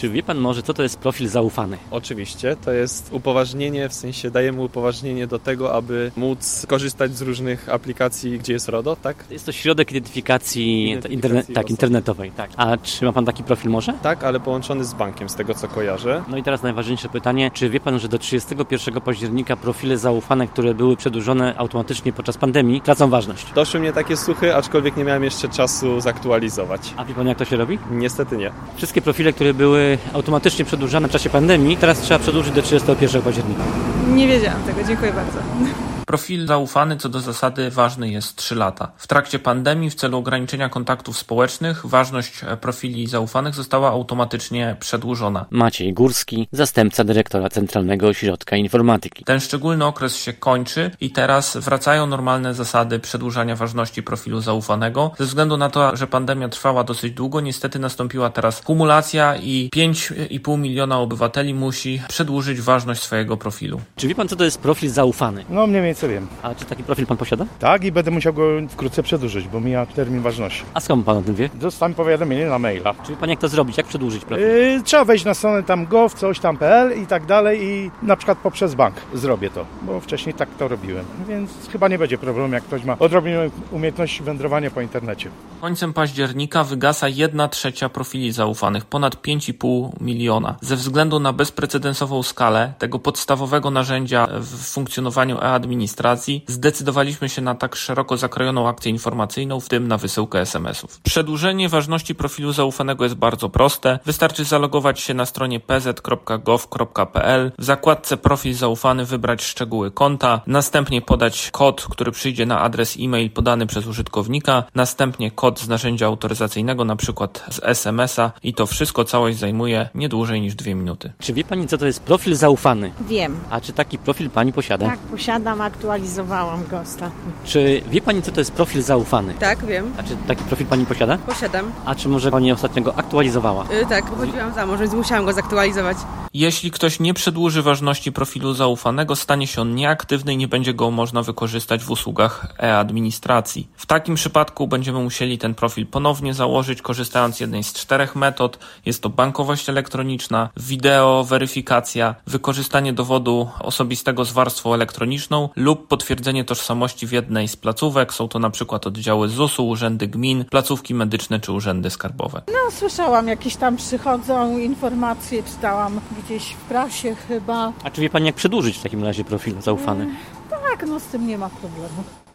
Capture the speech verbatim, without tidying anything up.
Czy wie pan może, co to jest profil zaufany? Oczywiście, to jest upoważnienie, w sensie dajemy upoważnienie do tego, aby móc korzystać z różnych aplikacji, gdzie jest RODO, tak? Jest to środek identyfikacji, Identyfikacji interne- tak, osób. internetowej. Tak. A czy ma pan taki profil może? Tak, ale połączony z bankiem, z tego co kojarzę. No i teraz najważniejsze pytanie, czy wie pan, że do trzydziestego pierwszego października profile zaufane, które były przedłużone automatycznie podczas pandemii, tracą ważność? Doszły mnie takie słuchy, aczkolwiek nie miałem jeszcze czasu zaktualizować. A wie pan, jak to się robi? Niestety nie. Wszystkie profile, które były automatycznie przedłużane w czasie pandemii, teraz trzeba przedłużyć do trzydziestego pierwszego października. Nie wiedziałam tego, dziękuję bardzo. Profil zaufany co do zasady ważny jest trzy lata. W trakcie pandemii w celu ograniczenia kontaktów społecznych ważność profili zaufanych została automatycznie przedłużona. Maciej Górski, zastępca dyrektora Centralnego Ośrodka Informatyki. Ten szczególny okres się kończy i teraz wracają normalne zasady przedłużania ważności profilu zaufanego. Ze względu na to, że pandemia trwała dosyć długo, niestety nastąpiła teraz kumulacja i pięć i pół miliona obywateli musi przedłużyć ważność swojego profilu. Czy wie pan, co to jest profil zaufany? No mniej więcej wiem. A czy taki profil pan posiada? Tak, i będę musiał go wkrótce przedłużyć, bo mija termin ważności. A skąd pan o tym wie? Dostałem powiadomienie na maila. Czy wie pan, jak to zrobić? Jak przedłużyć profil? Yy, trzeba wejść na stronę tam gov, coś tam kropka p l i tak dalej i na przykład poprzez bank zrobię to, bo wcześniej tak to robiłem. Więc chyba nie będzie problemu, jak ktoś ma odrobinę umiejętności wędrowania po internecie. Końcem października wygasa jedna trzecia profili zaufanych, ponad pięć i pół miliona. Ze względu na bezprecedensową skalę tego podstawowego narzędzia w funkcjonowaniu e-administracji zdecydowaliśmy się na tak szeroko zakrojoną akcję informacyjną, w tym na wysyłkę es em esów. Przedłużenie ważności profilu zaufanego jest bardzo proste. Wystarczy zalogować się na stronie p z kropka gov kropka p l, w zakładce profil zaufany wybrać szczegóły konta, następnie podać kod, który przyjdzie na adres e-mail podany przez użytkownika, następnie kod z narzędzia autoryzacyjnego, na przykład z es emesa i to wszystko, całość zajmuje nie dłużej niż dwie minuty. Czy wie pani, co to jest profil zaufany? Wiem. A czy taki profil pani posiada? Tak, posiadam, aktualizowałam go ostatnio. Czy wie pani, co to jest profil zaufany? Tak, wiem. A czy taki profil pani posiada? Posiadam. A czy może pani ostatnio go aktualizowała? Yy, tak, wychodziłam za mąż, więc musiałam go zaktualizować. Jeśli ktoś nie przedłuży ważności profilu zaufanego, stanie się on nieaktywny i nie będzie go można wykorzystać w usługach e-administracji. W takim przypadku będziemy musieli ten profil ponownie założyć, korzystając z jednej z czterech metod. Jest to bankowość elektroniczna, wideo, weryfikacja, wykorzystanie dowodu osobistego z warstwą elektroniczną lub potwierdzenie tożsamości w jednej z placówek. Są to na przykład oddziały zusu, urzędy gmin, placówki medyczne czy urzędy skarbowe. No słyszałam, jakieś tam przychodzą informacje, czytałam gdzieś w prasie chyba. A czy wie pani, jak przedłużyć w takim razie profil zaufany? Tak, no z tym nie ma problemu.